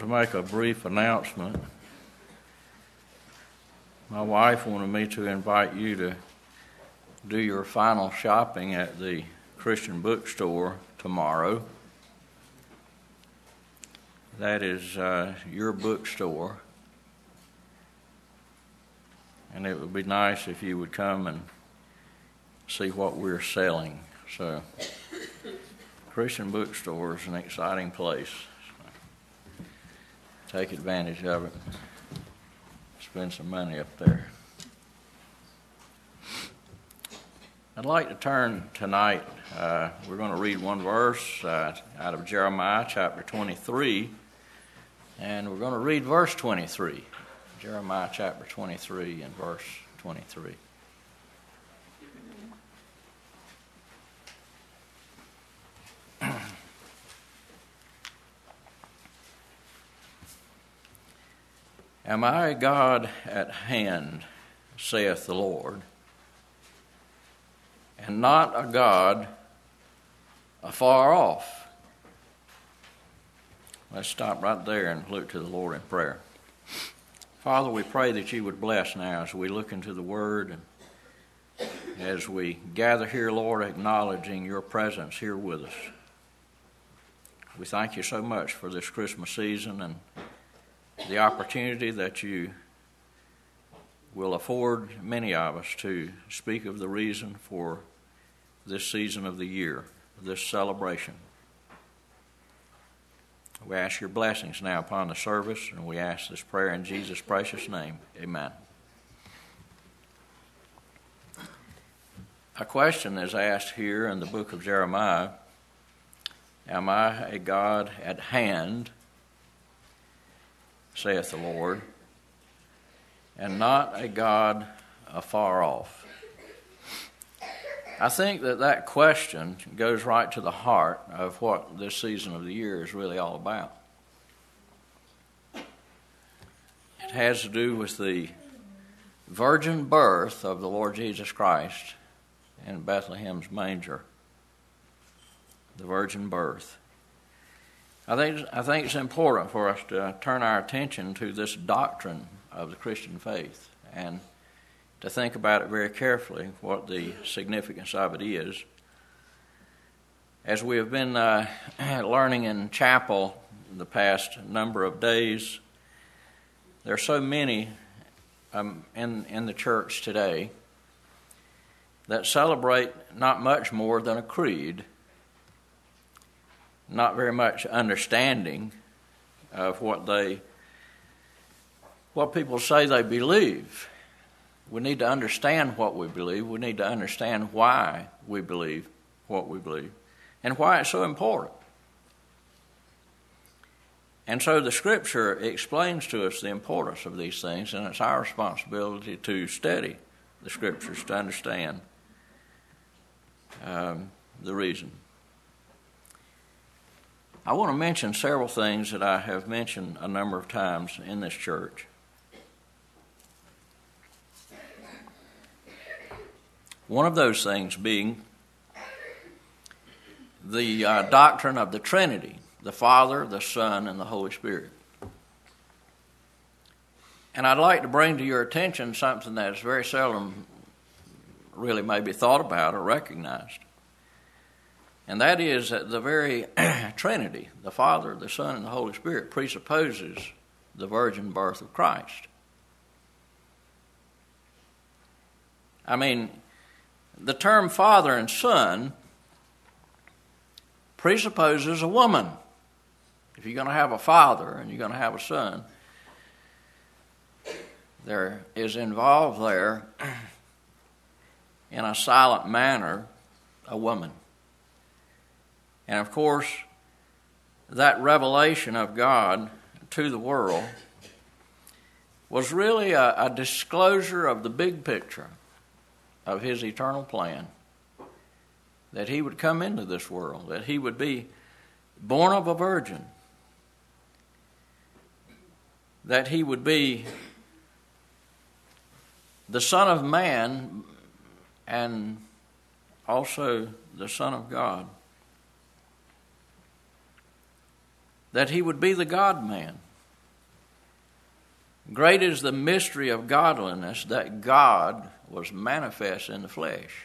to make a brief announcement. My wife wanted me to invite you to do your final shopping at the Christian bookstore tomorrow. That is your bookstore. And it would be nice if you would come and see what we're selling. So, Christian bookstore is an exciting place. Take advantage of it. Spend some money up there. I'd like to turn tonight, we're going to read one verse out of Jeremiah chapter 23, and we're going to read verse 23. Jeremiah chapter 23 and verse 23. Am I a God at hand, saith the Lord, and not a God afar off? Let's stop right there and look to the Lord in prayer. Father, we pray that you would bless now as we look into the Word and as we gather here, Lord, acknowledging your presence here with us. We thank you so much for this Christmas season and the opportunity that you will afford many of us to speak of the reason for this season of the year, this celebration. We ask your blessings now upon the service, and we ask this prayer in Jesus' precious name. Amen. A question is asked here in the book of Jeremiah, am I a God at hand, saith the Lord, and not a God afar off? I think that question goes right to the heart of what this season of the year is really all about. It has to do with the virgin birth of the Lord Jesus Christ in Bethlehem's manger. The virgin birth. I think it's important for us to turn our attention to this doctrine of the Christian faith and to think about it very carefully, what the significance of it is. As we have been learning in chapel the past number of days, there are so many in the church today that celebrate not much more than a creed, not very much understanding of what people say they believe. We need to understand what we believe. We need to understand why we believe what we believe and why it's so important. And so the Scripture explains to us the importance of these things, and it's our responsibility to study the Scriptures to understand the reason. I want to mention several things that I have mentioned a number of times in this church. One of those things being the doctrine of the Trinity, the Father, the Son, and the Holy Spirit. And I'd like to bring to your attention something that is very seldom really maybe thought about or recognized. And that is that the very Trinity, the Father, the Son, and the Holy Spirit, presupposes the virgin birth of Christ. I mean, the term Father and Son presupposes a woman. If you're going to have a father and you're going to have a son, there is involved there, in a silent manner, a woman. And of course, that revelation of God to the world was really a disclosure of the big picture of his eternal plan, that he would come into this world, that he would be born of a virgin, that he would be the Son of Man and also the Son of God, that he would be the God-man, Great is the mystery of godliness, that God was manifest in the flesh.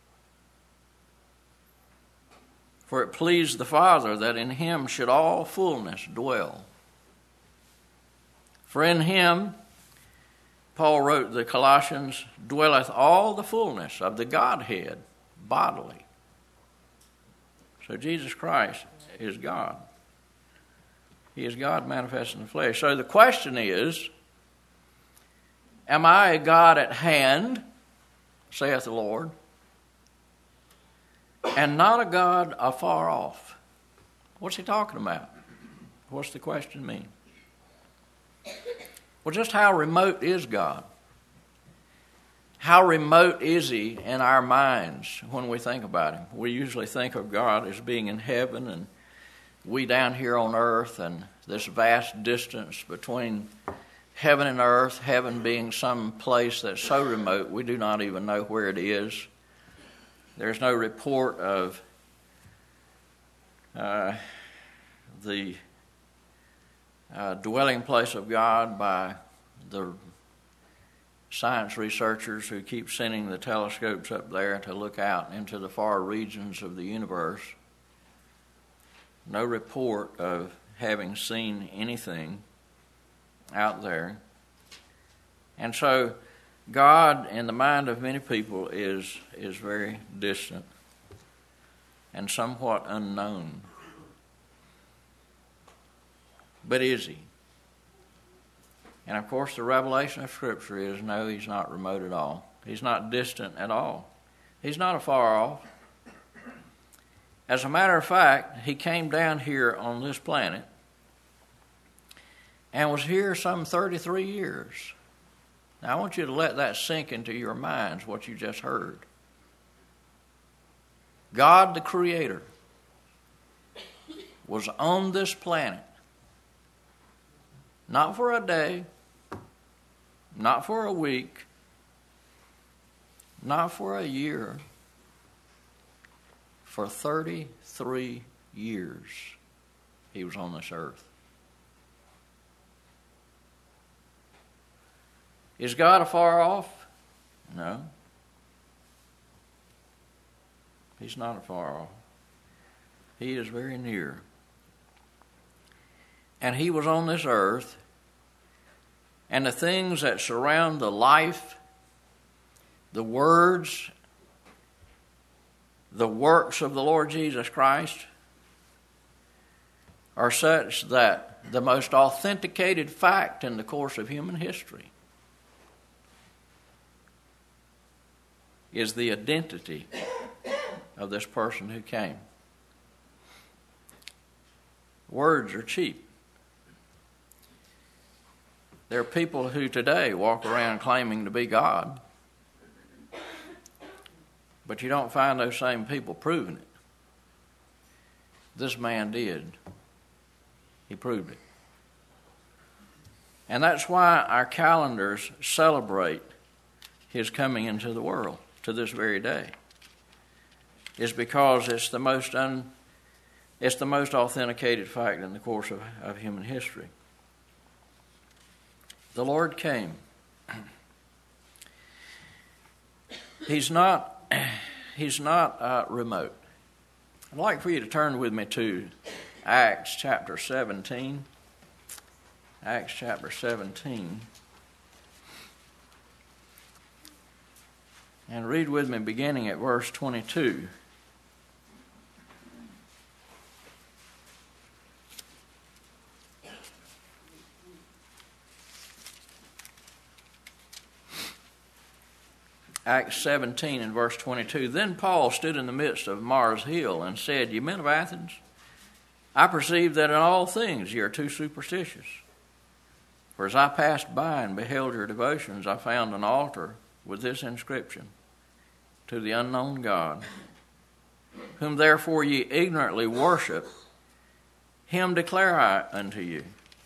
For it pleased the Father that in him should all fullness dwell. For in him, Paul wrote to the Colossians, dwelleth all the fullness of the Godhead bodily. So Jesus Christ is God. He is God manifest in the flesh. So the question is, am I a God at hand, saith the Lord, and not a God afar off? What's he talking about? What's the question mean? Well, just how remote is God? How remote is he in our minds when we think about him? We usually think of God as being in heaven and we down here on earth, and this vast distance between heaven and earth, heaven being some place that's so remote we do not even know where it is. There's no report of the dwelling place of God by the science researchers who keep sending the telescopes up there to look out into the far regions of the universe. No report of having seen anything out there. And so God, in the mind of many people, is very distant and somewhat unknown. But is he? And of course the revelation of Scripture is, no, he's not remote at all. He's not distant at all. He's not afar off. As a matter of fact, he came down here on this planet and was here some 33 years. Now I want you to let that sink into your minds, what you just heard. God the Creator was on this planet, not for a day, not for a week, not for a year, for 33 years he was on this earth. Is God afar off? No. He's not afar off. He is very near. And he was on this earth, and the things that surround the life, the words, the works of the Lord Jesus Christ are such that the most authenticated fact in the course of human history is the identity of this person who came. Words are cheap. There are people who today walk around claiming to be God, but you don't find those same people proving it. This man did. He proved it. And that's why our calendars celebrate his coming into the world to this very day. Is because it's the most authenticated fact in the course of human history. The Lord came. He's not remote. I'd like for you to turn with me to Acts chapter 17. Acts chapter 17. And read with me beginning at verse 22. Acts 17 and verse 22. Then Paul stood in the midst of Mars Hill and said, Ye men of Athens, I perceive that in all things ye are too superstitious. For as I passed by and beheld your devotions, I found an altar with this inscription, To the unknown God, whom therefore ye ignorantly worship, him declare I unto you.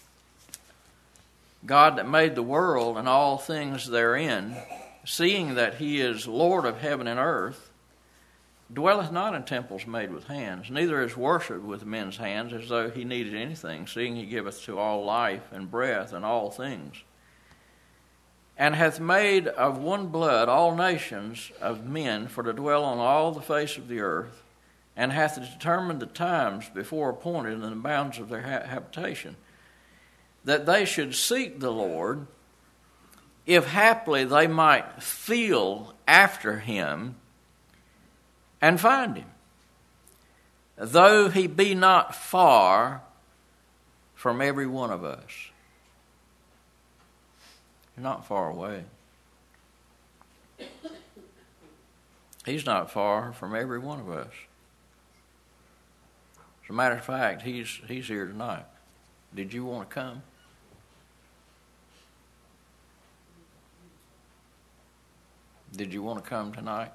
God that made the world and all things therein, seeing that he is Lord of heaven and earth, dwelleth not in temples made with hands, neither is worshipped with men's hands as though he needed anything, seeing he giveth to all life and breath and all things. and hath made of one blood all nations of men for to dwell on all the face of the earth, and hath determined the times before appointed and the bounds of their habitation, that they should seek the Lord, if haply they might feel after him and find him, though he be not far from every one of us. He's not far away. He's not far from every one of us. As a matter of fact, he's here tonight. Did you want to come? Did you want to come tonight?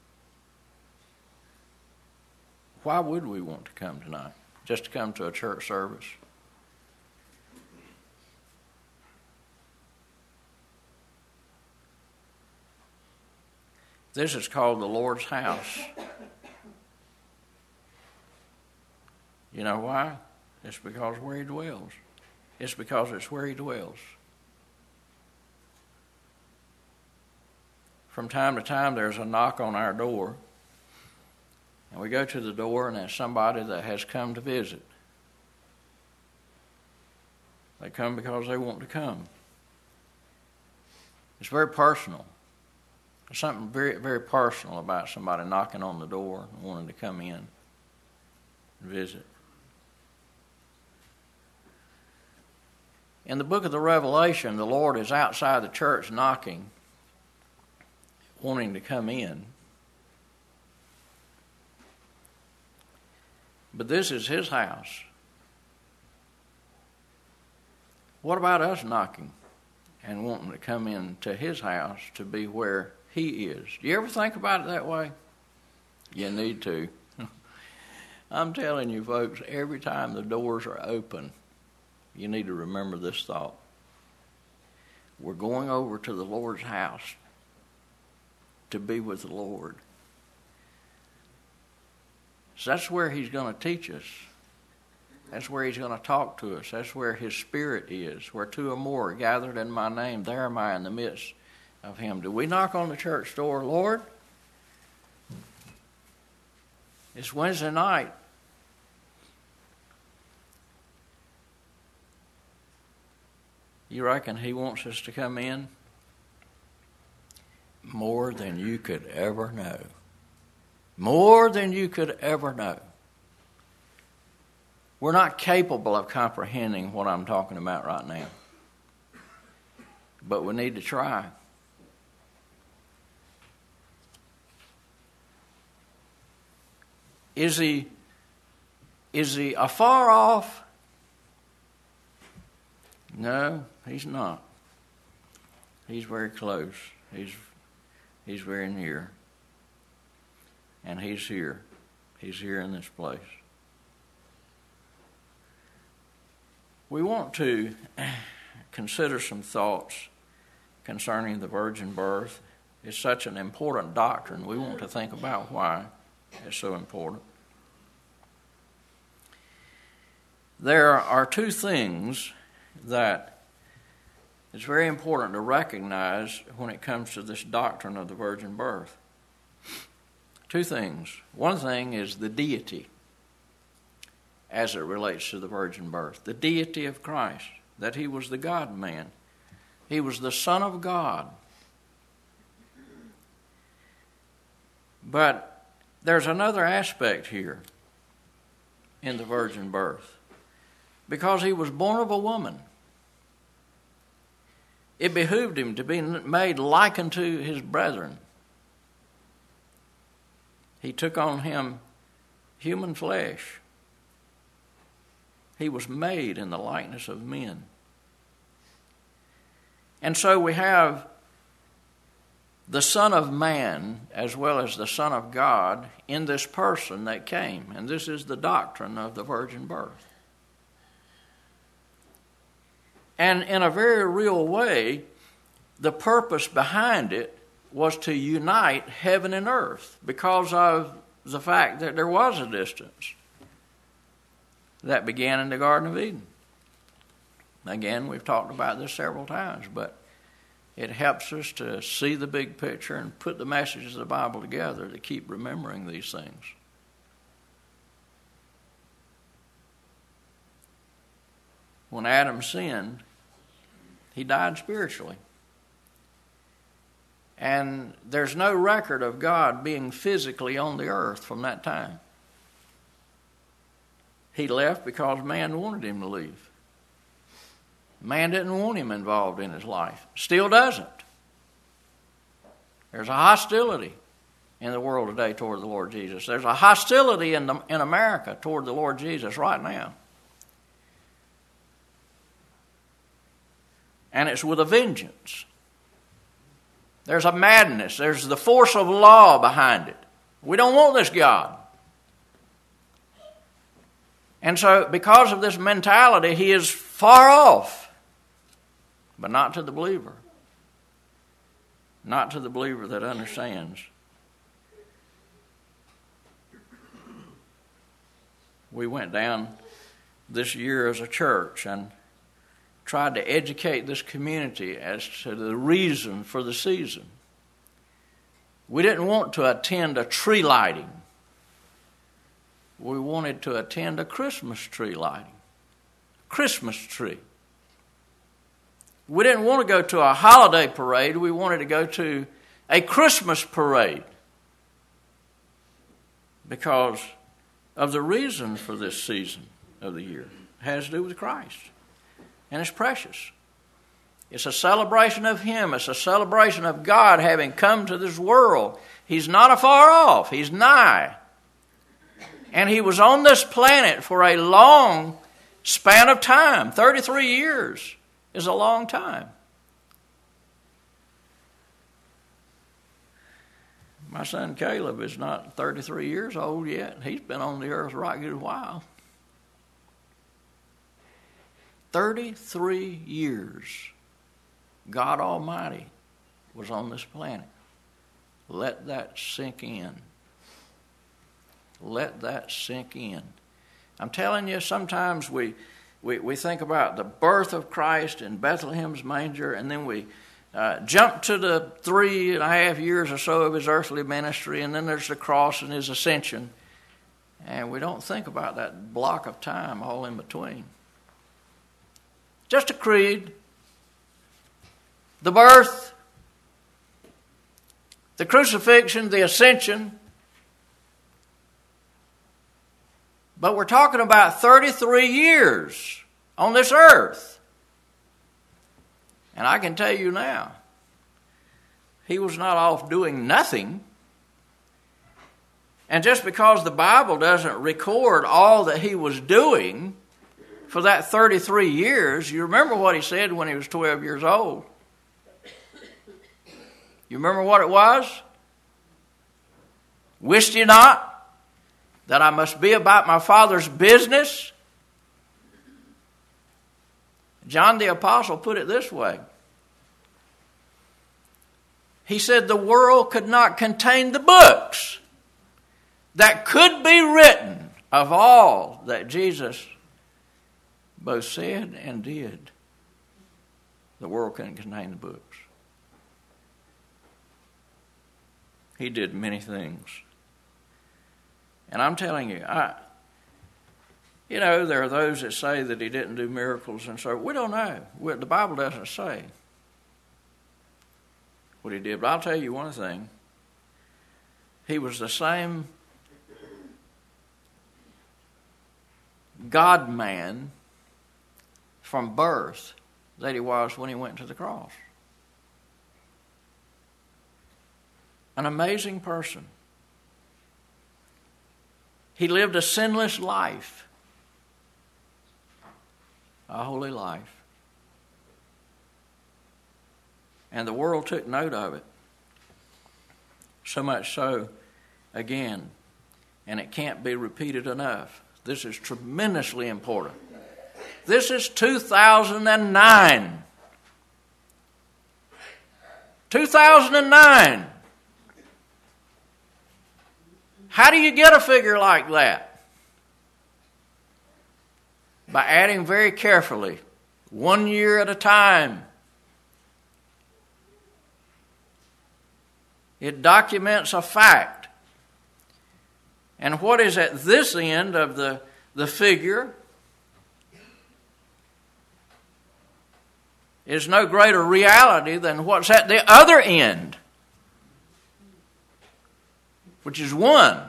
Why would we want to come tonight? Just to come to a church service? This is called the Lord's house. You know why? It's because where he dwells. It's because it's where he dwells. From time to time, there's a knock on our door, and we go to the door, and there's somebody that has come to visit. They come because they want to come. It's very personal. There's something very, very personal about somebody knocking on the door and wanting to come in and visit. In the book of the Revelation, the Lord is outside the church knocking, wanting to come in. But this is his house. What about us knocking and wanting to come into his house to be where he is? Do you ever think about it that way? You need to. I'm telling you, folks, every time the doors are open, you need to remember this thought. We're going over to the Lord's house to be with the Lord. So that's where he's going to teach us. That's where he's going to talk to us. That's where his Spirit is. Where two or more are gathered in my name, there am I in the midst of him. Do we knock on the church door, Lord? It's Wednesday night. You reckon he wants us to come in? More than you could ever know. More than you could ever know. We're not capable of comprehending what I'm talking about right now. But we need to try. Is he afar off? No, he's not. He's very close. He's very near. And he's here. He's here in this place. We want to consider some thoughts concerning the virgin birth. It's such an important doctrine. We want to think about why it's so important. There are two things that it's very important to recognize when it comes to this doctrine of the virgin birth. Two things. One thing is the deity as it relates to the virgin birth. The deity of Christ, that he was the God-man. He was the Son of God. But there's another aspect here in the virgin birth. Because he was born of a woman, it behooved him to be made like unto his brethren. He took on him human flesh. He was made in the likeness of men. And so we have the Son of Man as well as the Son of God in this person that came. And this is the doctrine of the virgin birth. And in a very real way, the purpose behind it was to unite heaven and earth because of the fact that there was a distance that began in the Garden of Eden. Again, we've talked about this several times, but It helps us to see the big picture and put the messages of the Bible together to keep remembering these things. When Adam sinned, he died spiritually. And there's no record of God being physically on the earth from that time. He left because man wanted him to leave. Man didn't want him involved in his life. Still doesn't. There's a hostility in the world today toward the Lord Jesus. There's a hostility in America toward the Lord Jesus right now. And it's with a vengeance. There's a madness. There's the force of law behind it. We don't want this God. And so, because of this mentality, he is far off. But not to the believer. Not to the believer that understands. We went down this year as a church and tried to educate this community as to the reason for the season. We didn't want to attend a tree lighting. We wanted to attend a Christmas tree lighting. Christmas tree. We didn't want to go to a holiday parade. We wanted to go to a Christmas parade because of the reason for this season of the year. It has to do with Christ. And it's precious. It's a celebration of Him. It's a celebration of God having come to this world. He's not afar off. He's nigh. And He was on this planet for a long span of time. 33 years is a long time. My son Caleb is not 33 years old yet. He's been on the earth right good while. 33 years God Almighty was on this planet. Let that sink in. Let that sink in. I'm telling you, sometimes we think about the birth of Christ in Bethlehem's manger, and then we jump to the 3.5 years or so of His earthly ministry, and then there's the cross and His ascension. And we don't think about that block of time all in between. Just a creed. The birth, the crucifixion, the ascension. But we're talking about 33 years on this earth. And I can tell you now, He was not off doing nothing. And just because the Bible doesn't record all that He was doing for that 33 years, you remember what He said when He was 12 years old. You remember what it was? Wist ye not that I must be about my Father's business? John the Apostle put it this way. He said the world could not contain the books that could be written of all that Jesus both said and did. The world couldn't contain the books. He did many things. And I'm telling you, there are those that say that He didn't do miracles, and so we don't know. The Bible doesn't say what He did. But I'll tell you one thing. He was the same God-man from birth that He was when He went to the cross. An amazing person. He lived a sinless life, a holy life. And the world took note of it. So much so, again, and it can't be repeated enough. This is tremendously important. This is 2009. 2009. How do you get a figure like that? By adding very carefully, 1 year at a time. It documents a fact. And what is at this end of the figure is no greater reality than what's at the other end, which is one.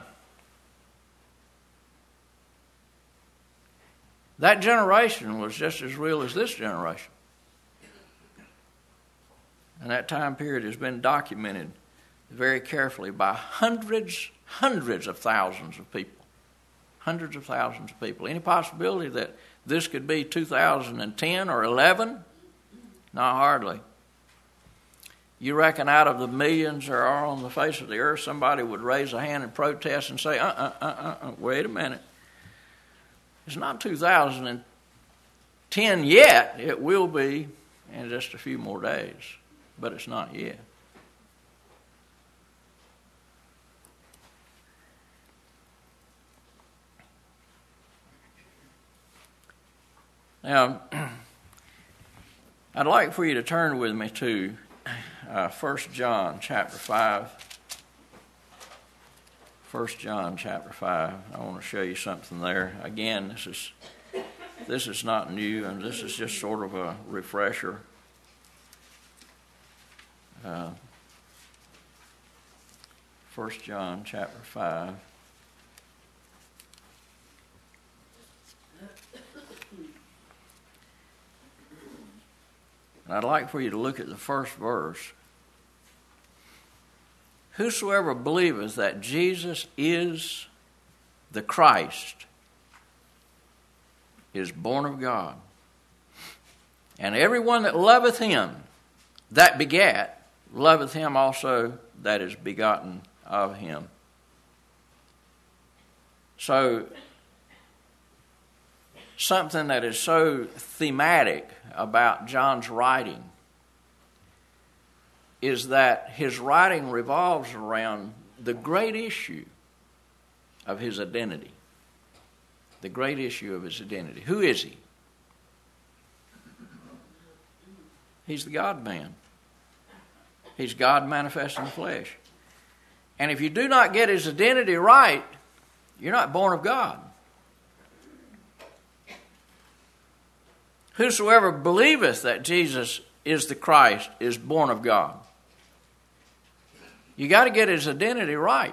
That generation was just as real as this generation. And that time period has been documented very carefully by hundreds of thousands of people. Hundreds of thousands of people. Any possibility that this could be 2010 or 11? Not hardly. You reckon out of the millions there are on the face of the earth, somebody would raise a hand and protest and say, wait a minute. It's not 2010 yet. It will be in just a few more days, but it's not yet. Now, I'd like for you to turn with me to 1 John chapter 5. 1 John chapter 5. I want to show you something there. Again, this is not new, and this is just sort of a refresher. 1 John chapter 5. And I'd like for you to look at the first verse. Whosoever believeth that Jesus is the Christ is born of God. And everyone that loveth him that begat, loveth him also that is begotten of him. So, something that is so thematic about John's writing is that his writing revolves around the great issue of his identity. The great issue of his identity. Who is he? He's the God-man. He's God manifest in the flesh. And if you do not get his identity right, you're not born of God. Whosoever believeth that Jesus is the Christ is born of God. You got to get his identity right.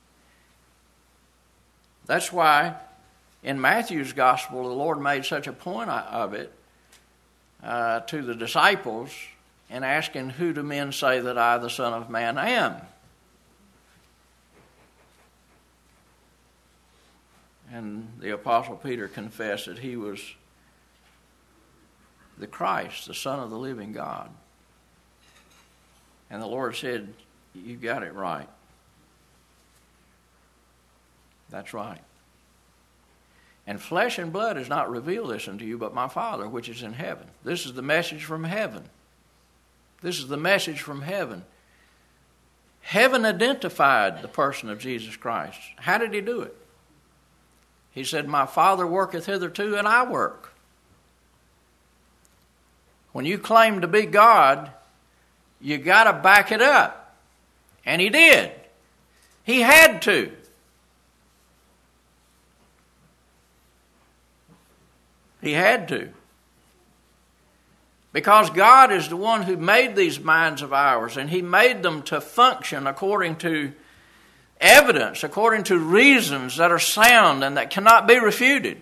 That's why in Matthew's gospel the Lord made such a point of it to the disciples in asking, who do men say that I, the Son of Man, am? And the Apostle Peter confessed that he was the Christ, the Son of the living God. And the Lord said, you got it right. That's right. And flesh and blood has not revealed this unto you, but my Father which is in heaven. This is the message from heaven. This is the message from heaven. Heaven identified the person of Jesus Christ. How did he do it? He said, my Father worketh hitherto, and I work. When you claim to be God, you got to back it up. And he did. He had to. He had to. Because God is the one who made these minds of ours, and he made them to function according to evidence, according to reasons that are sound and that cannot be refuted.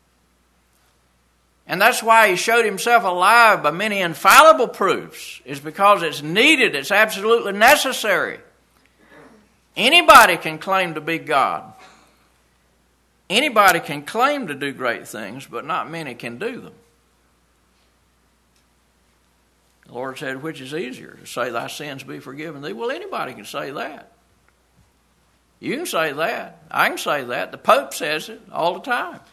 And that's why he showed himself alive by many infallible proofs, is because it's needed, it's absolutely necessary. Anybody can claim to be God. Anybody can claim to do great things, but not many can do them. The Lord said, which is easier, to say thy sins be forgiven thee? Well, anybody can say that. You can say that. I can say that. The Pope says it all the time.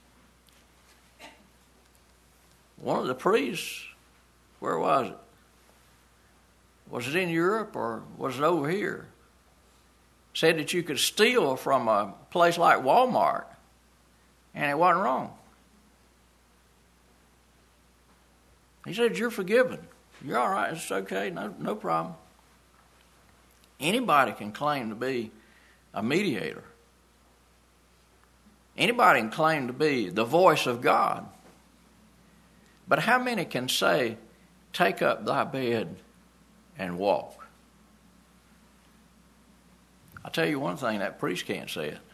One of the priests, where was it? Was it in Europe or was it over here? Said that you could steal from a place like Walmart, and it wasn't wrong. He said, you're forgiven. You're all right. It's okay. No problem. Anybody can claim to be a mediator. Anybody can claim to be the voice of God. But how many can say, take up thy bed and walk? I'll tell you one thing, that priest can't say it.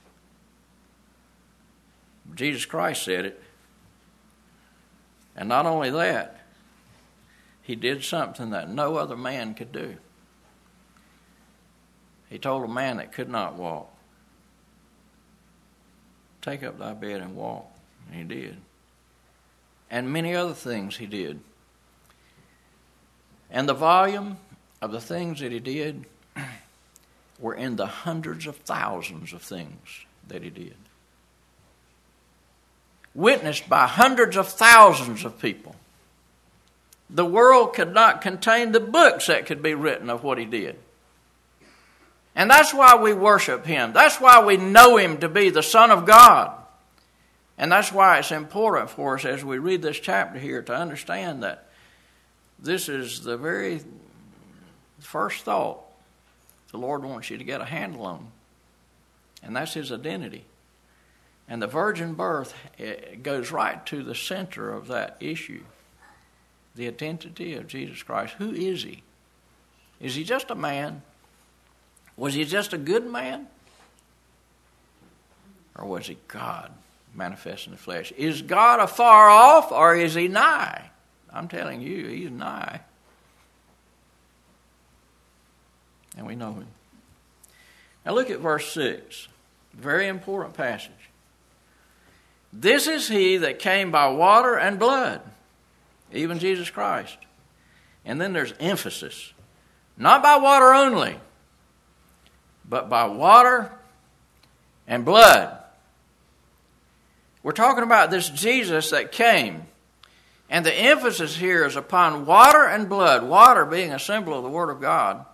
Jesus Christ said it. And not only that, he did something that no other man could do. He told a man that could not walk, take up thy bed and walk. And he did. And many other things he did. And the volume of the things that he did were in the hundreds of thousands of things that he did. Witnessed by hundreds of thousands of people. The world could not contain the books that could be written of what he did. And that's why we worship him. That's why we know him to be the Son of God. And that's why it's important for us as we read this chapter here to understand that this is the very first thought the Lord wants you to get a handle on. And that's his identity. And the virgin birth goes right to the center of that issue. The identity of Jesus Christ. Who is he? Is he just a man? Was he just a good man? Or was he God manifest in the flesh? Is God afar off or is he nigh? I'm telling you, he's nigh. And we know him. Now look at verse 6. Very important passage. This is he that came by water and blood, even Jesus Christ. And then there's emphasis. Not by water only, but by water and blood. We're talking about this Jesus that came. And the emphasis here is upon water and blood. Water being a symbol of the Word of God.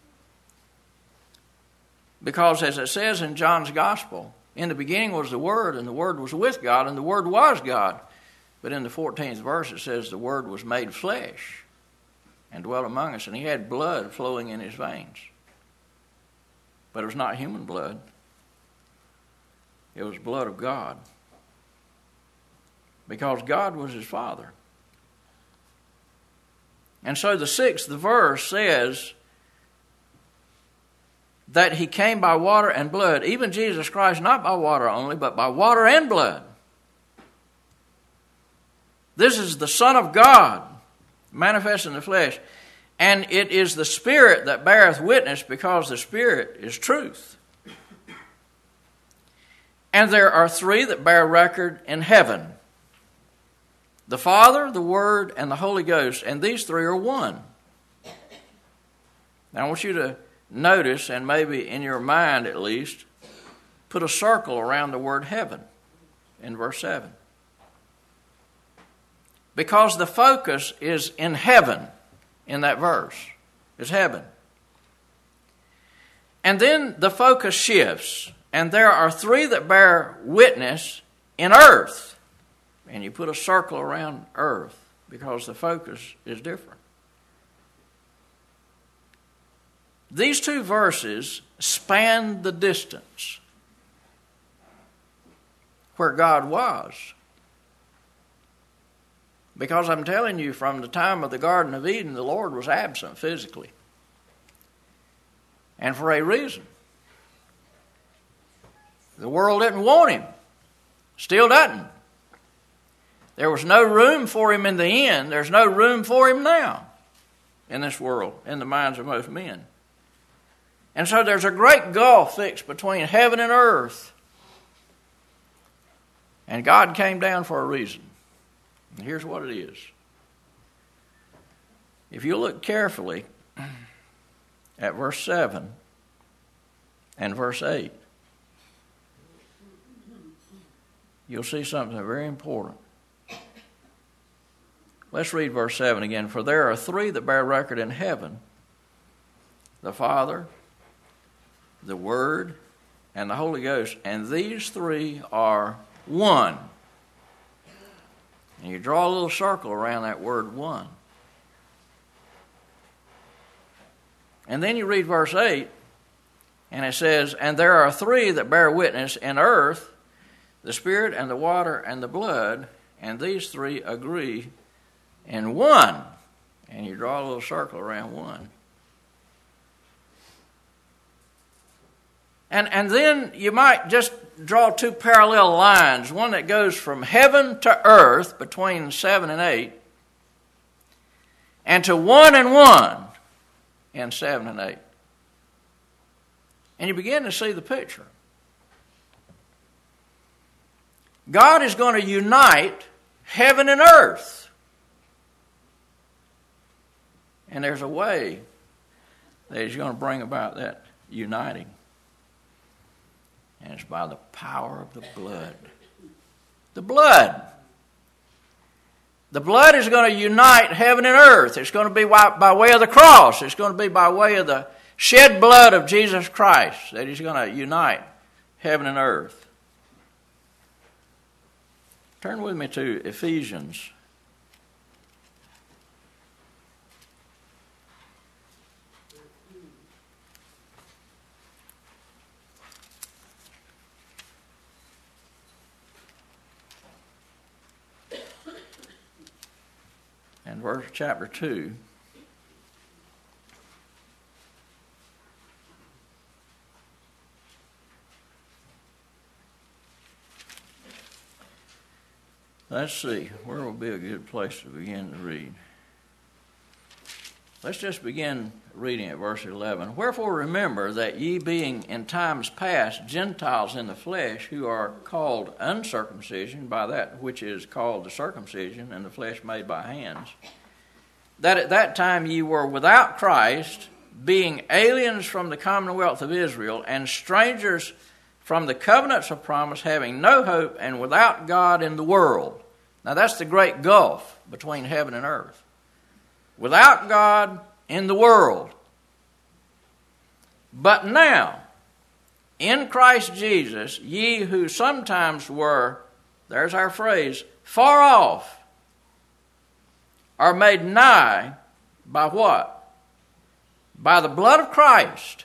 Because as it says in John's Gospel, in the beginning was the Word, and the Word was with God, and the Word was God. But in the 14th verse it says the Word was made flesh and dwelt among us, and he had blood flowing in his veins. But it was not human blood. It was blood of God. Because God was his Father. And so the 6th verse says that he came by water and blood, even Jesus Christ, not by water only, but by water and blood. This is the Son of God, manifest in the flesh. And it is the Spirit that beareth witness, because the Spirit is truth. And there are 3 that bear record in heaven. The Father, the Word, and the Holy Ghost. And these 3 are one. Now I want you to notice, and maybe in your mind at least, put a circle around the word heaven in verse 7. Because the focus is in heaven in that verse. It's heaven. And then the focus shifts. And there are 3 that bear witness in earth. And you put a circle around earth because the focus is different. These 2 verses span the distance where God was. Because I'm telling you, from the time of the Garden of Eden, the Lord was absent physically. And for a reason. The world didn't want him. Still doesn't. There was no room for him in the end. There's no room for him now in this world, in the minds of most men. And so there's a great gulf fixed between heaven and earth. And God came down for a reason. And here's what it is. If you look carefully at verse 7 and verse 8, you'll see something very important. Let's read verse 7 again. For there are 3 that bear record in heaven, the Father, the Word, and the Holy Ghost. And these 3 are one. And you draw a little circle around that word one. And then you read verse 8, and it says, and there are three that bear witness in earth, the Spirit and the water and the blood, and these three agree in one. And you draw a little circle around one. And then you might just draw two parallel lines, one that goes from heaven to earth between 7 and 8, and to 1 and 1 in 7 and 8. And you begin to see the picture. God is going to unite heaven and earth. And there's a way that He's going to bring about that uniting. And it's by the power of the blood. The blood. The blood is going to unite heaven and earth. It's going to be by way of the cross. It's going to be by way of the shed blood of Jesus Christ that He's going to unite heaven and earth. Turn with me to Ephesians. And verse chapter 2. Let's see, where will be a good place to begin to read? Let's just begin reading at verse 11. Wherefore remember that ye being in times past Gentiles in the flesh, who are called uncircumcision by that which is called the circumcision, and the flesh made by hands, that at that time ye were without Christ, being aliens from the commonwealth of Israel, and strangers from the covenants of promise, having no hope, and without God in the world. Now that's the great gulf between heaven and earth. Without God in the world. But now, in Christ Jesus, ye who sometimes were, there's our phrase, far off, are made nigh by what? By the blood of Christ.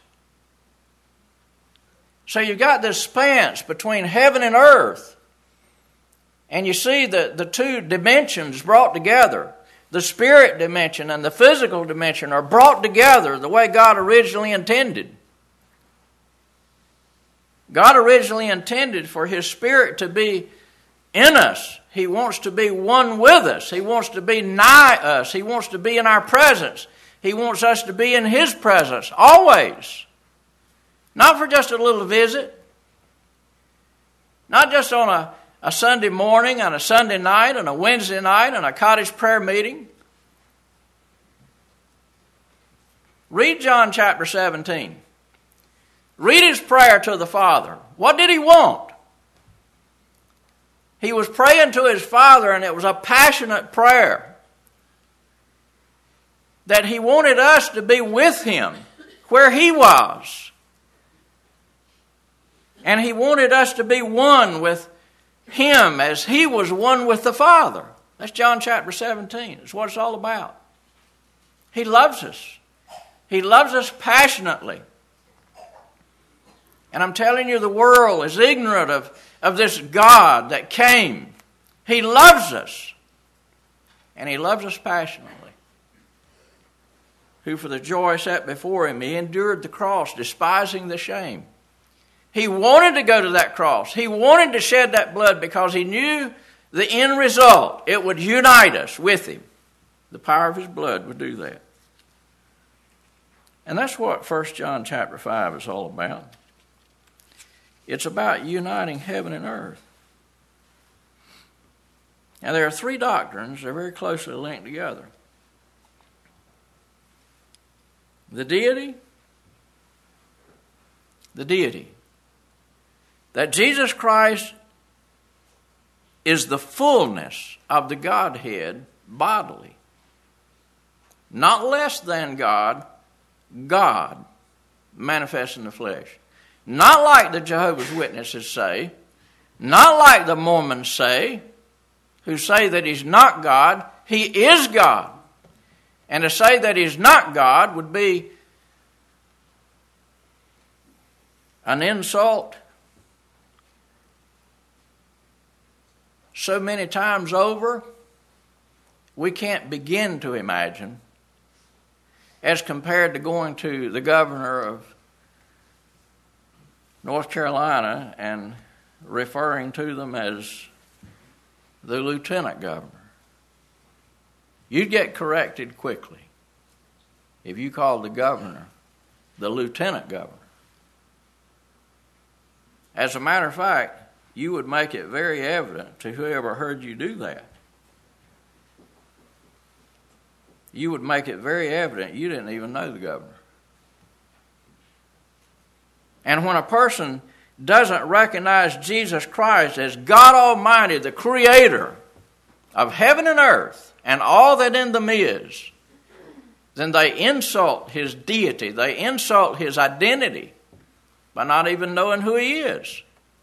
So you've got this span between heaven and earth. And you see the two dimensions brought together. The spirit dimension and the physical dimension are brought together the way God originally intended. God originally intended for His Spirit to be in us. He wants to be one with us. He wants to be nigh us. He wants to be in our presence. He wants us to be in His presence always. Not for just a little visit. Not just on a Sunday morning and a Sunday night and a Wednesday night and a cottage prayer meeting. Read John chapter 17. Read His prayer to the Father. What did He want? He was praying to His Father, and it was a passionate prayer. That He wanted us to be with Him where He was. And He wanted us to be one with Him as He was one with the Father. That's John chapter 17. That's what it's all about. He loves us. He loves us passionately. And I'm telling you, the world is ignorant of this God that came. He loves us. And He loves us passionately. Who for the joy set before Him, He endured the cross, despising the shame. He wanted to go to that cross. He wanted to shed that blood because He knew the end result. It would unite us with Him. The power of His blood would do that. And that's what 1 John chapter 5 is all about. It's about uniting heaven and earth. Now there are three doctrines that are very closely linked together. The deity. That Jesus Christ is the fullness of the Godhead bodily. Not less than God, God manifest in the flesh. Not like the Jehovah's Witnesses say, not like the Mormons say, who say that He's not God. He is God. And to say that He's not God would be an insult so many times over, we can't begin to imagine, as compared to going to the governor of North Carolina and referring to them as the lieutenant governor. You'd get corrected quickly if you called the governor the lieutenant governor. As a matter of fact, you would make it very evident to whoever heard you do that. You would make it very evident you didn't even know the governor. And when a person doesn't recognize Jesus Christ as God Almighty, the Creator of heaven and earth and all that in them is, then they insult His deity. They insult His identity by not even knowing who He is.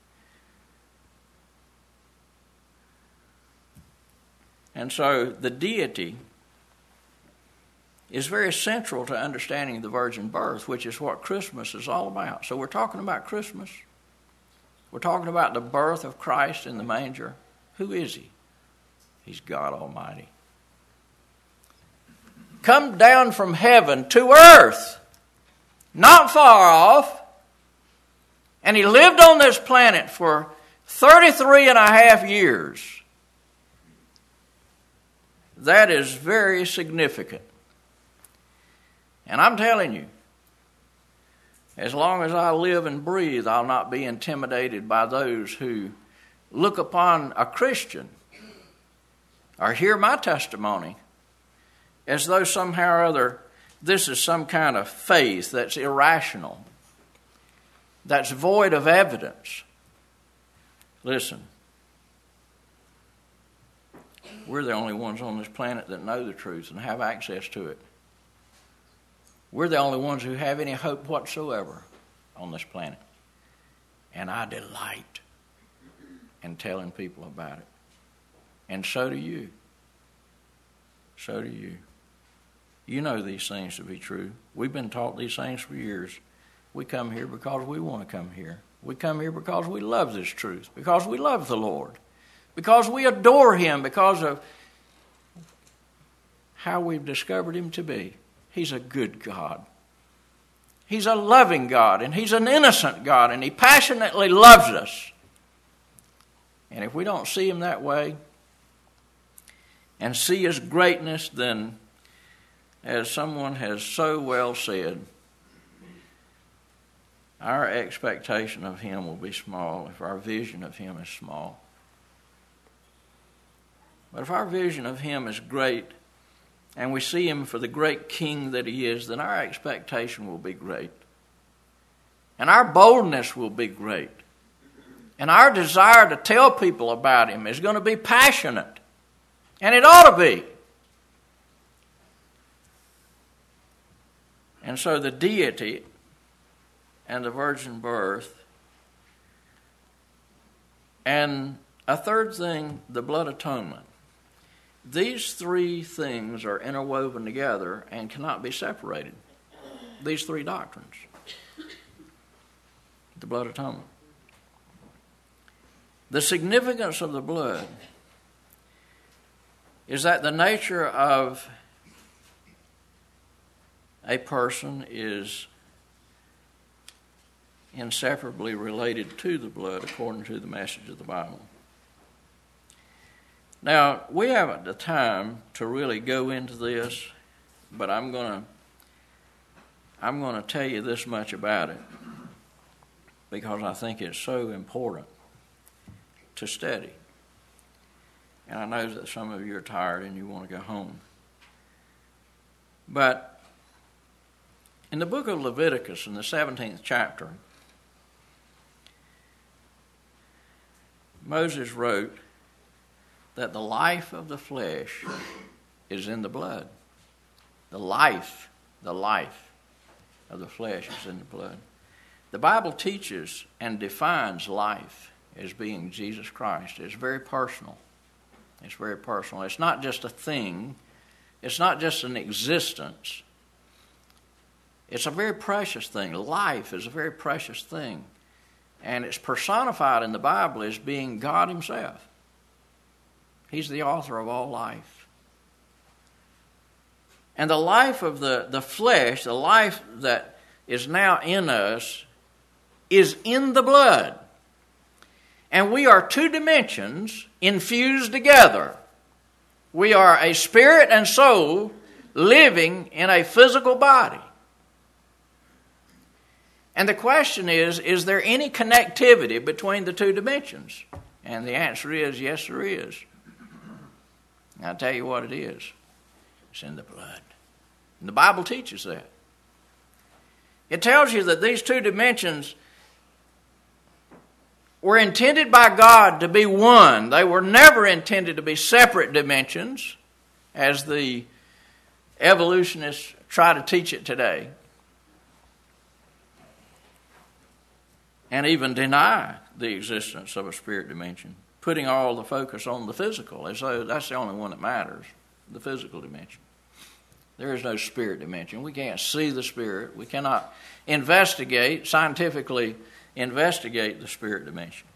And so the deity is very central to understanding the virgin birth, which is what Christmas is all about. So we're talking about Christmas. We're talking about the birth of Christ in the manger. Who is He? He's God Almighty. Come down from heaven to earth, not far off. And He lived on this planet for 33 and a half years. That is very significant. And I'm telling you, as long as I live and breathe, I'll not be intimidated by those who look upon a Christian or hear my testimony as though somehow or other this is some kind of faith that's irrational, that's void of evidence. Listen, we're the only ones on this planet that know the truth and have access to it. We're the only ones who have any hope whatsoever on this planet. And I delight in telling people about it. And so do you. So do you. You know these things to be true. We've been taught these things for years. We come here because we want to come here. We come here because we love this truth, because we love the Lord, because we adore Him, because of how we've discovered Him to be. He's a good God. He's a loving God, and He's an innocent God, and He passionately loves us. And if we don't see Him that way and see His greatness, then, as someone has so well said, our expectation of Him will be small if our vision of Him is small. But if our vision of Him is great, and we see Him for the great King that He is, then our expectation will be great. And our boldness will be great. And our desire to tell people about Him is going to be passionate. And it ought to be. And so the deity and the virgin birth, and a third thing, the blood atonement. These three things are interwoven together and cannot be separated. These three doctrines. The blood atonement. The significance of the blood is that the nature of a person is inseparably related to the blood according to the message of the Bible. Now, we haven't the time to really go into this, but I'm going to tell you this much about it because I think it's so important to study. And I know that some of you are tired and you want to go home. But in the book of Leviticus, in the 17th chapter, Moses wrote that the life of the flesh is in the blood. The life of the flesh is in the blood. The Bible teaches and defines life as being Jesus Christ. It's very personal. It's very personal. It's not just a thing. It's not just an existence. It's a very precious thing. Life is a very precious thing. And it's personified in the Bible as being God himself. He's the author of all life. And the life of the flesh, the life that is now in us, is in the blood. And we are two dimensions infused together. We are a spirit and soul living in a physical body. And the question is there any connectivity between the two dimensions? And the answer is, yes, there is. And I'll tell you what it is. It's in the blood. And the Bible teaches that. It tells you that these two dimensions were intended by God to be one. They were never intended to be separate dimensions, as the evolutionists try to teach it today, and even deny the existence of a spirit dimension, putting all the focus on the physical, as though that's the only one that matters, the physical dimension. There is no spirit dimension. We can't see the spirit. We cannot scientifically investigate the spirit dimension.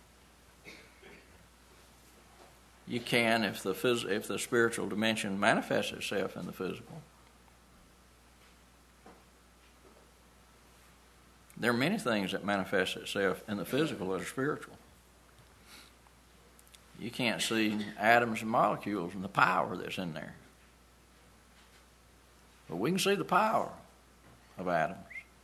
You can if the spiritual dimension manifests itself in the physical. There are many things that manifest itself in the physical that are spiritual. You can't see atoms and molecules and the power that's in there. But we can see the power of atoms.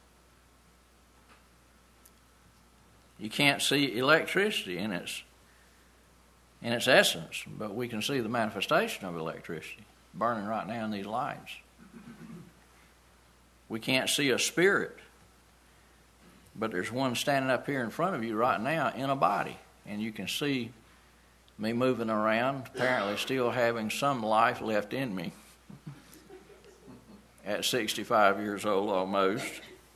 You can't see electricity in its essence, but we can see the manifestation of electricity burning right now in these lights. We can't see a spirit, but there's one standing up here in front of you right now in a body, and you can see me moving around, apparently still having some life left in me at 65 years old almost.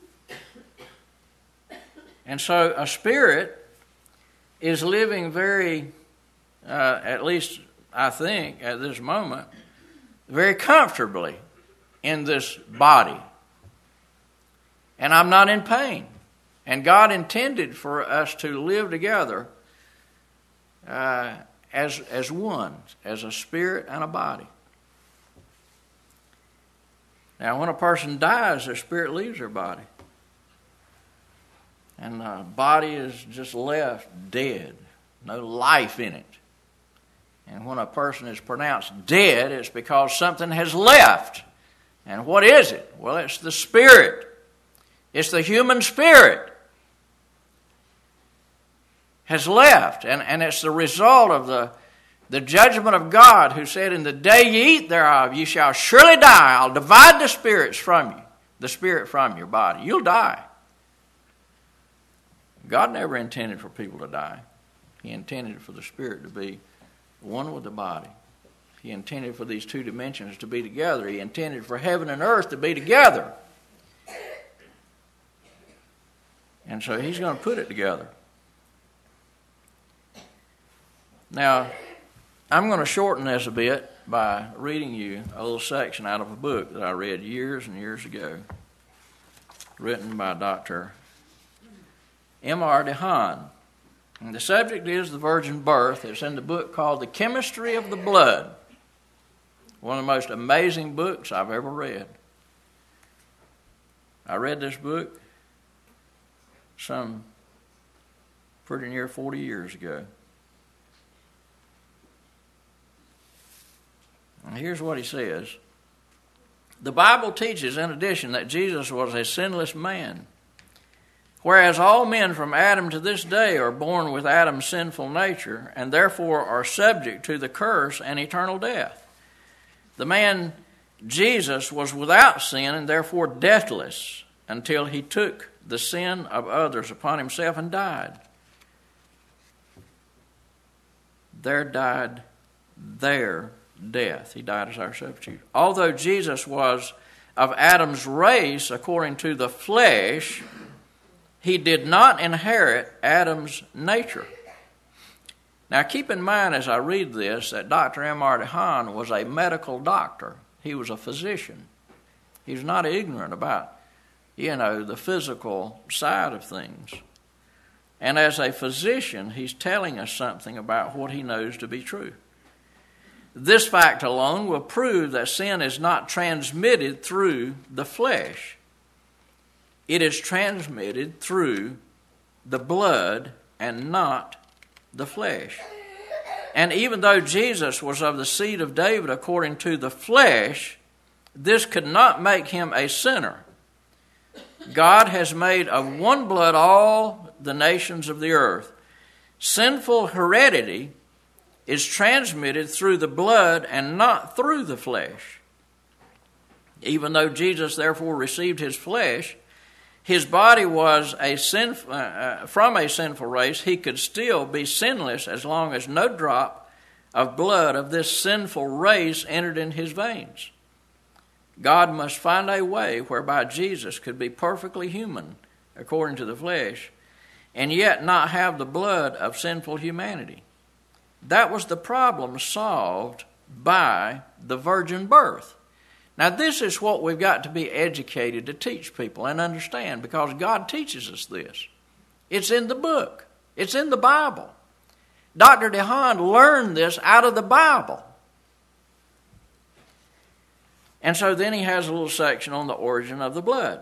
And so a spirit is living very, at least I think at this moment, very comfortably in this body. And I'm not in pain. And God intended for us to live together as one, as a spirit and a body. Now, when a person dies, their spirit leaves their body. And the body is just left dead, no life in it. And when a person is pronounced dead, it's because something has left. And what is it? Well, it's the spirit. It's the human spirit has left. And it's the result of the judgment of God, who said, "In the day ye eat thereof, ye shall surely die. I'll divide the spirits from you, the spirit from your body. You'll die." God never intended for people to die. He intended for the spirit to be one with the body. He intended for these two dimensions to be together. He intended for heaven and earth to be together. And so he's going to put it together. Now, I'm going to shorten this a bit by reading you a little section out of a book that I read years and years ago, written by Dr. M.R. DeHaan. And the subject is the virgin birth. It's in the book called The Chemistry of the Blood. One of the most amazing books I've ever read. I read this book some pretty near 40 years ago. And here's what he says. The Bible teaches, in addition, that Jesus was a sinless man. Whereas all men from Adam to this day are born with Adam's sinful nature and therefore are subject to the curse and eternal death. The man Jesus was without sin and therefore deathless until he took the sin of others upon himself and died. There died their death. He died as our substitute. Although Jesus was of Adam's race according to the flesh, he did not inherit Adam's nature. Now keep in mind as I read this that Dr. M.R. DeHaan was a medical doctor. He was a physician. He was not ignorant about, the physical side of things. And as a physician, he's telling us something about what he knows to be true. This fact alone will prove that sin is not transmitted through the flesh. It is transmitted through the blood and not the flesh. And even though Jesus was of the seed of David according to the flesh, this could not make him a sinner. God has made of one blood all the nations of the earth. Sinful heredity is transmitted through the blood and not through the flesh. Even though Jesus therefore received his flesh, his body was from a sinful race, he could still be sinless as long as no drop of blood of this sinful race entered in his veins. God must find a way whereby Jesus could be perfectly human according to the flesh and yet not have the blood of sinful humanity. That was the problem solved by the virgin birth. Now, this is what we've got to be educated to teach people and understand, because God teaches us this. It's in the book. It's in the Bible. Dr. DeHaan learned this out of the Bible. And so then he has a little section on the origin of the blood.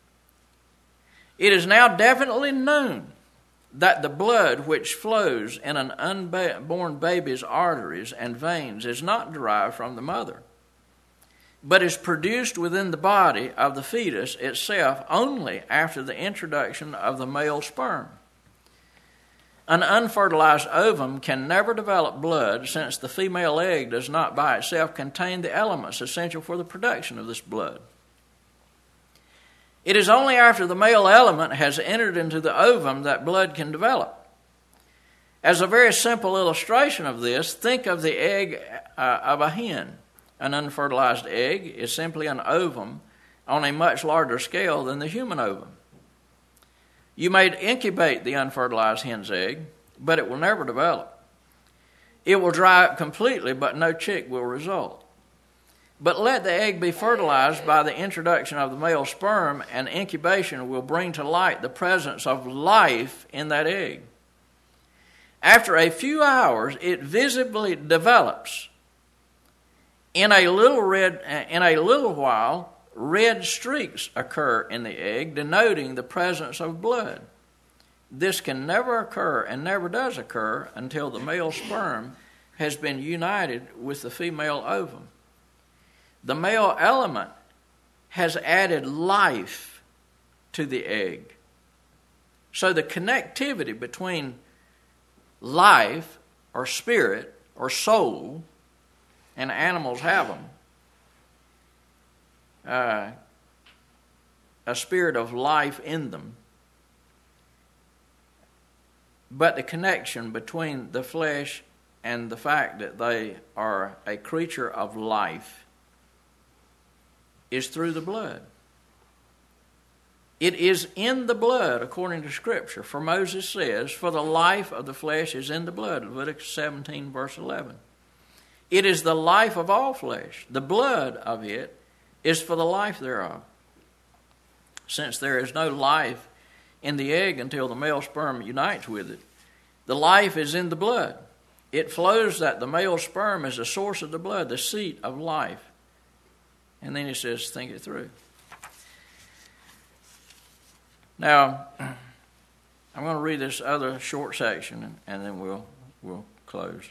It is now definitely known that the blood which flows in an unborn baby's arteries and veins is not derived from the mother, but is produced within the body of the fetus itself only after the introduction of the male sperm. An unfertilized ovum can never develop blood, since the female egg does not by itself contain the elements essential for the production of this blood. It is only after the male element has entered into the ovum that blood can develop. As a very simple illustration of this, think of the egg of a hen. An unfertilized egg is simply an ovum on a much larger scale than the human ovum. You may incubate the unfertilized hen's egg, but it will never develop. It will dry up completely, but no chick will result. But let the egg be fertilized by the introduction of the male sperm, and incubation will bring to light the presence of life in that egg. After a few hours, it visibly develops. In a little while, red streaks occur in the egg, denoting the presence of blood. This can never occur and never does occur until the male sperm has been united with the female ovum. The male element has added life to the egg. So the connectivity between life or spirit or soul, and animals have them, a spirit of life in them. But the connection between the flesh and the fact that they are a creature of life is through the blood. It is in the blood, according to Scripture. For Moses says, "For the life of the flesh is in the blood," Leviticus 17, verse 11. It is the life of all flesh. The blood of it is for the life thereof. Since there is no life in the egg until the male sperm unites with it, the life is in the blood. It flows that the male sperm is the source of the blood, the seat of life. And then he says, think it through. Now, I'm going to read this other short section, and then we'll close.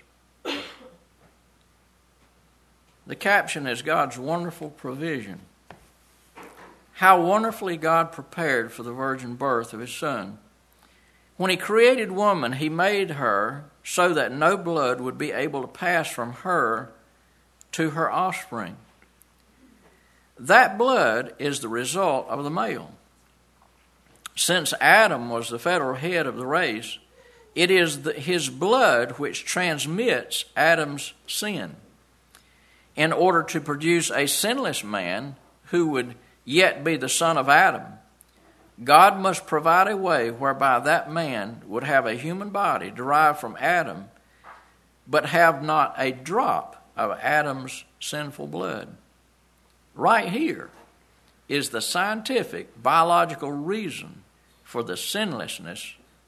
The caption is God's wonderful provision. How wonderfully God prepared for the virgin birth of his Son. When he created woman, he made her so that no blood would be able to pass from her to her offspring. That blood is the result of the male. Since Adam was the federal head of the race, it is his blood which transmits Adam's sin. In order to produce a sinless man who would yet be the son of Adam, God must provide a way whereby that man would have a human body derived from Adam, but have not a drop of Adam's sinful blood. Right here is the scientific, biological reason for the sinlessness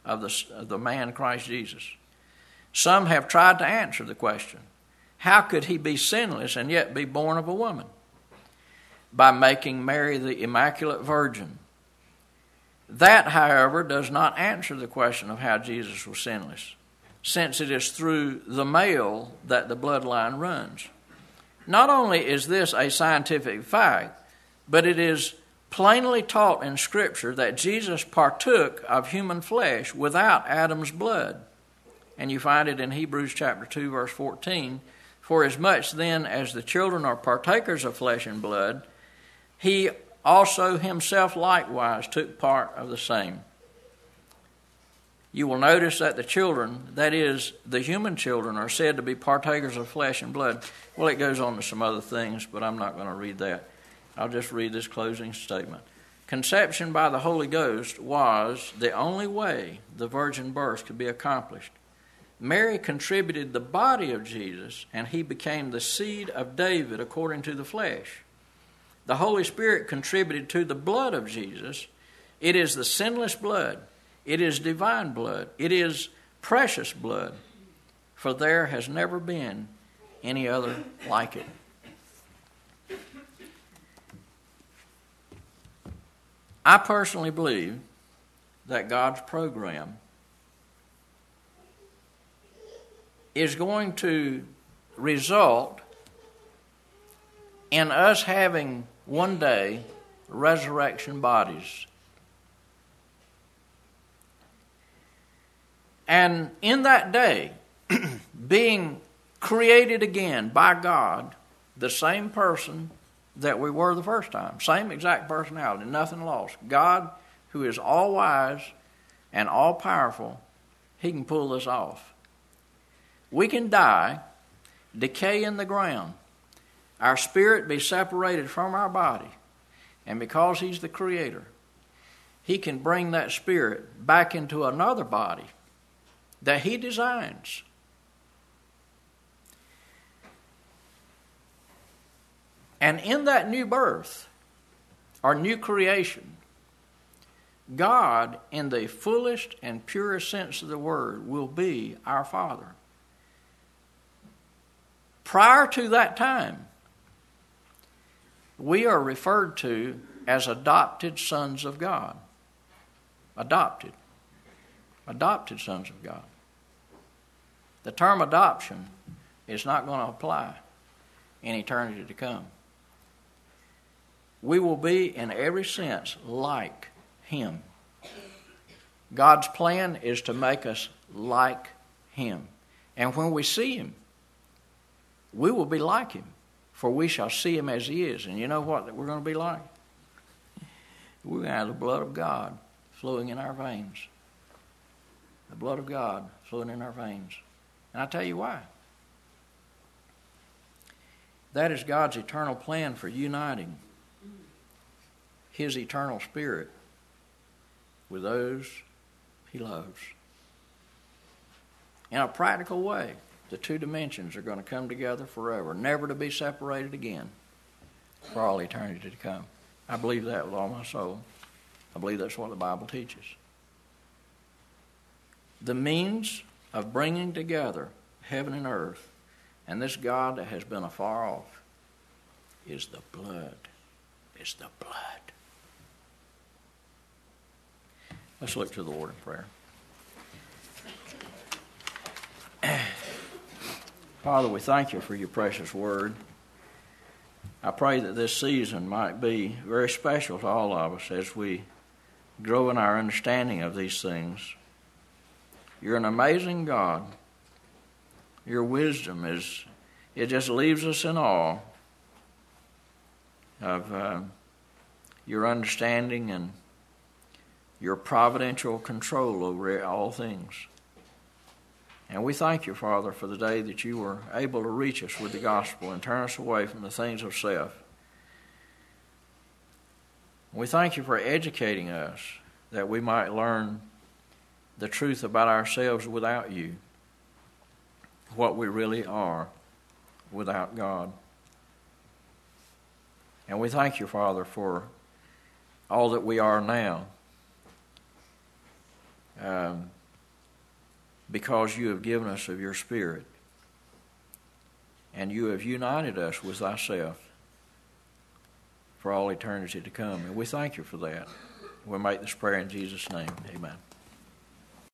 of the man Christ Jesus. Some have tried to answer the question, how could he be sinless and yet be born of a woman? By making Mary the Immaculate Virgin. That, however, does not answer the question of how Jesus was sinless, since it is through the male that the bloodline runs. Not only is this a scientific fact, but it is plainly taught in Scripture that Jesus partook of human flesh without Adam's blood. And you find it in Hebrews chapter 2, verse 14. For as much then as the children are partakers of flesh and blood, he also himself likewise took part of the same. You will notice that the children, that is, the human children, are said to be partakers of flesh and blood. Well, it goes on to some other things, but I'm not going to read that. I'll just read this closing statement. Conception by the Holy Ghost was the only way the virgin birth could be accomplished. Mary contributed the body of Jesus, and he became the seed of David according to the flesh. The Holy Spirit contributed to the blood of Jesus. It is the sinless blood. It is divine blood. It is precious blood. For there has never been any other like it. I personally believe that God's program is going to result in us having one day resurrection bodies. And in that day, being created again by God, the same person that we were the first time, same exact personality, nothing lost. God, who is all wise and all powerful, he can pull this off. We can die, decay in the ground, our spirit be separated from our body, and because he's the creator, he can bring that spirit back into another body that he designs. And in that new birth, or new creation, God, in the fullest and purest sense of the word, will be our Father. Prior to that time, we are referred to as adopted sons of God. Adopted. Adopted sons of God. The term adoption is not going to apply in eternity to come. We will be, in every sense, like him. God's plan is to make us like him. And when we see him, we will be like him, for we shall see him as he is. And you know what we're going to be like? We're going to have the blood of God flowing in our veins. The blood of God flowing in our veins. And I'll tell you why. That is God's eternal plan for uniting his eternal spirit with those he loves. In a practical way, the two dimensions are going to come together forever, never to be separated again for all eternity to come. I believe that with all my soul. I believe that's what the Bible teaches. The means of bringing together heaven and earth and this God that has been afar off is the blood. It's the blood. Let's look to the Lord in prayer. Father, we thank you for your precious word. I pray that this season might be very special to all of us as we grow in our understanding of these things. You're an amazing God. Your wisdom it just leaves us in awe of your understanding and your providential control over all things. And we thank you, Father, for the day that you were able to reach us with the gospel and turn us away from the things of self. We thank you for educating us that we might learn the truth about ourselves without you, what we really are without God. And we thank you, Father, for all that we are now. because you have given us of your Spirit, and you have united us with thyself for all eternity to come. And we thank you for that. We make this prayer in Jesus' name. Amen.